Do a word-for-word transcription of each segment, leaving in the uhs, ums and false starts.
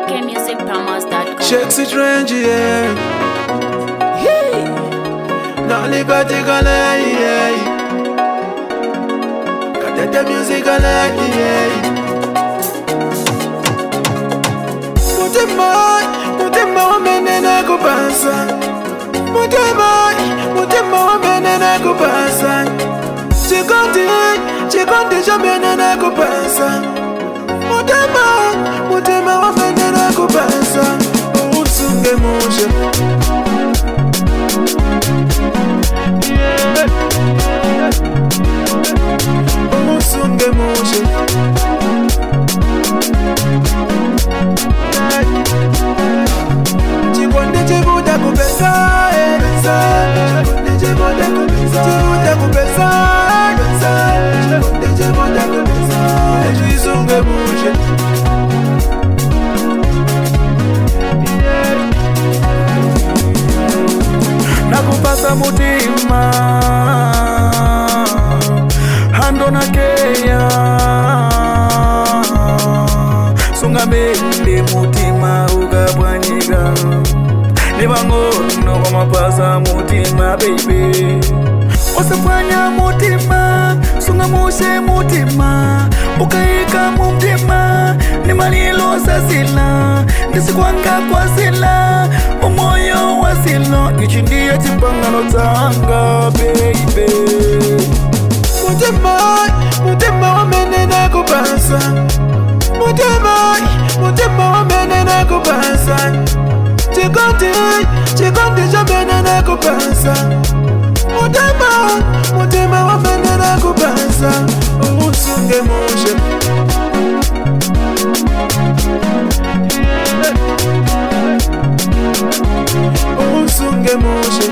k music promos dot com. Shakes it range, yeah. Nali katikale, yeah. Katete music ale, yeah. Mutima, mutima wamenena kupasa. Mutima, mutima wamenena kupasa. Chikondi, chikondi chamenena kupasa. Mutima, mutima wamenena kupasa. Usunge mushe. Usunge mushe. Chikondi chibuda kupesa, pesa. Chikondi chibuda kupesa, chibuda kupesa, pesa. Chikondi chibuda kupesa, usunge mushe. Nakupasa mutima hando na keya sunga mende mutima ukabwanyika nibangono komapasa mutima baby osapwanya mutima sunga mushe mutima ukaika mutima ni malilo sasila nisikwanga kwa sila umoyo wasilo nichindie timpangano tanga baby mutima mutima wamenena kupasa mutima mutima wamenena kupasa chikondi chikondi chamenena kupasa mutima mutima wamenena kupasa usunge mushe usunge mushe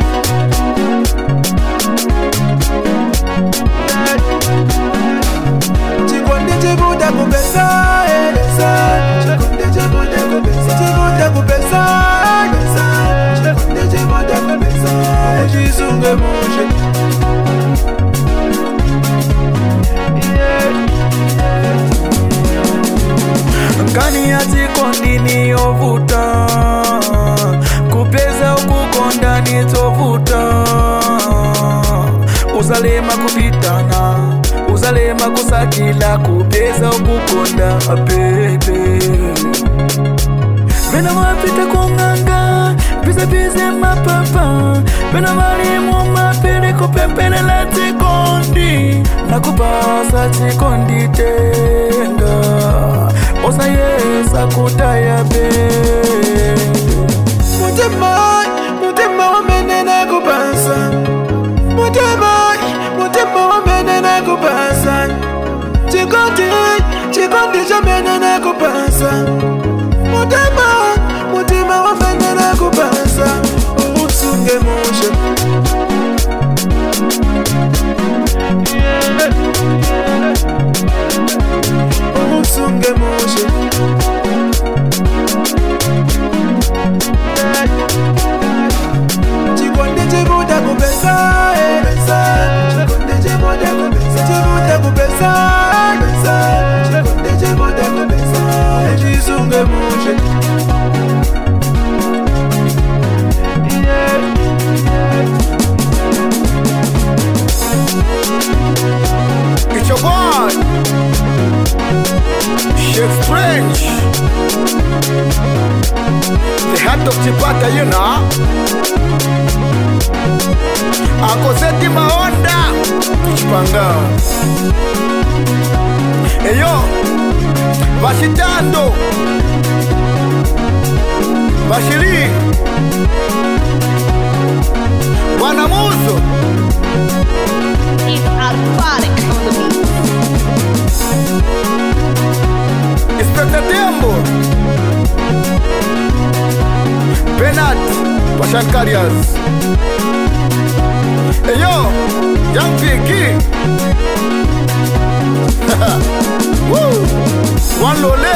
chikondi chibuda kupesa chikondi chibuda kupesa chibuda kupesa chikondi chibuda kupesa usunge mushe Kani ya chikondi ni ovuta kupeza ukukonda ni tovuta uzalema kupitana uzalema kusakila kupeza ukukonda baby Bena mapita konganga bize bize mapapa Bena marimu mapele kupempele la chikondi nakupasa chikondi tenga Osa yesa kutaya be Mutima, mutima wamenena kupasa Mutima, mutima wamenena kupasa Chikondi, chikondi chamenena kupasa Mutima, mutima wamenena kupasa Usunge mushe Usunge mushe chikondi chibuda kupesa chikondi chibuda kupesa chibuda kupesa chikondi chibuda kupesa usunge mushe It's your boy Shakes Strange The heart of Chipata, you know Akoseti maonda Kuchipanga Eyo Vashitando Vashiri Wanamuzo It's Alpharic on the beat. Inspector Dembo Bernard Pashan Carriers Eyo Young Piggy Woo One Lole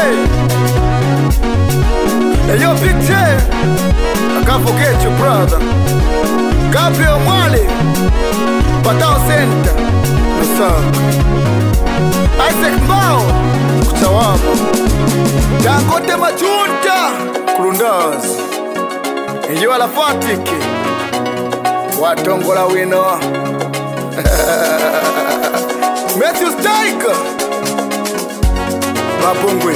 Eyo Big J I can't forget your brother Gabriel Mwale Patao Center Lusaka Isaac Mbao Kuchawapo Dangote Machunta Records. Iyo alafatiki watongola wino Matthew Stike Mapungwe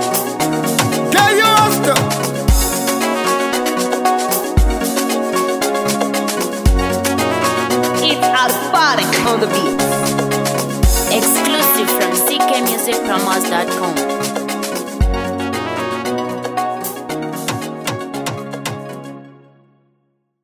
Dayosta It's Alphatic on the beat. Exclusive from C K music promos dot com.